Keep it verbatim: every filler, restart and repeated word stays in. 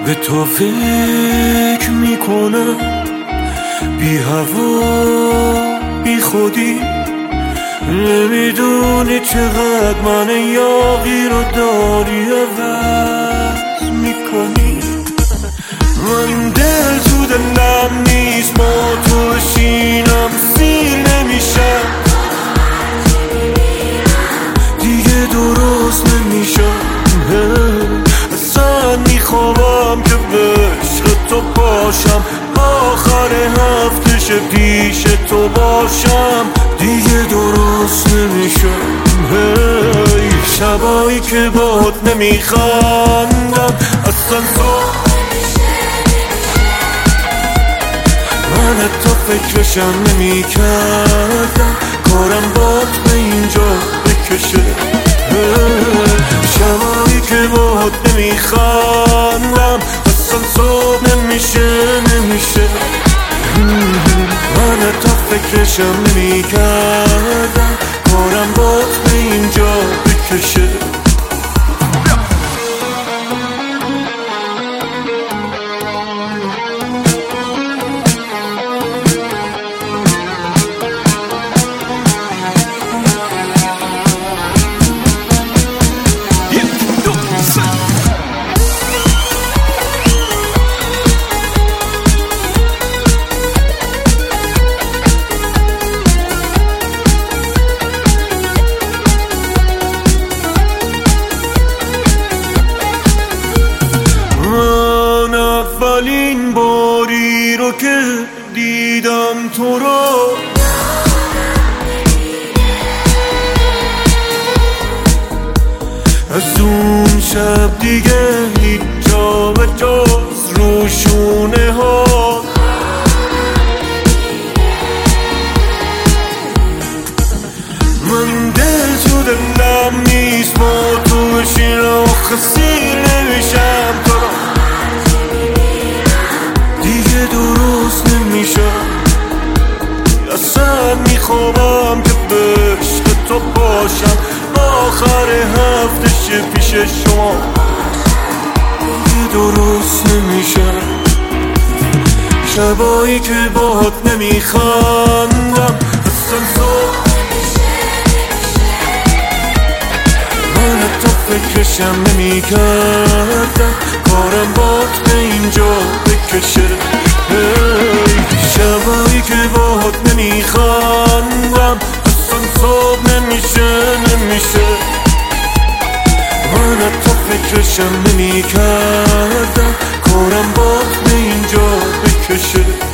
به تو فکر میکنم بی هوا بی خودی، نمیدونی چقدر من یاغی رو داری عوض میکنی. من دل تو دلم نیست، با تو شینم سیر نمیشم، دیگه درست نمیشم. اصلا میخوام که به عشق تو باشم، آخر هفته شب پیش تو باشم، دیگه درست نمیشم. هی شبایی که باهات نمیخندم اصلا تو، من حتی فکرشم نمیکردم کارم باد به اینجا بکشه. شبایی که باهات نمیخندم اصلا صبح نمیشه نمیشه. من حتی فکرشم نمیکردم کارم باد به اینجا بکشه. اولین باری رو که دیدم تو رو، از اون شب دیگه هیچ جا به جز روشونه ها، من دل تو دلم نیست، با تو بشین و خسیر نمیشم، تو رو دیگه درست نمیشم. اصلا میخوام که به عشق تو باشم، آخر هفته شه پیش شما، دیگه درست نمیشم. شبایی که باهات نمیخندم اصلا صبح، من حتی فکرشم نمیکردم کارم باد به اینجا بکشه. شبایی که باهات نمیخندم اصلا صبح نمیشه نمیشه. من حتی فکرشم نمیکردم کارم باد به اینجا بکشه.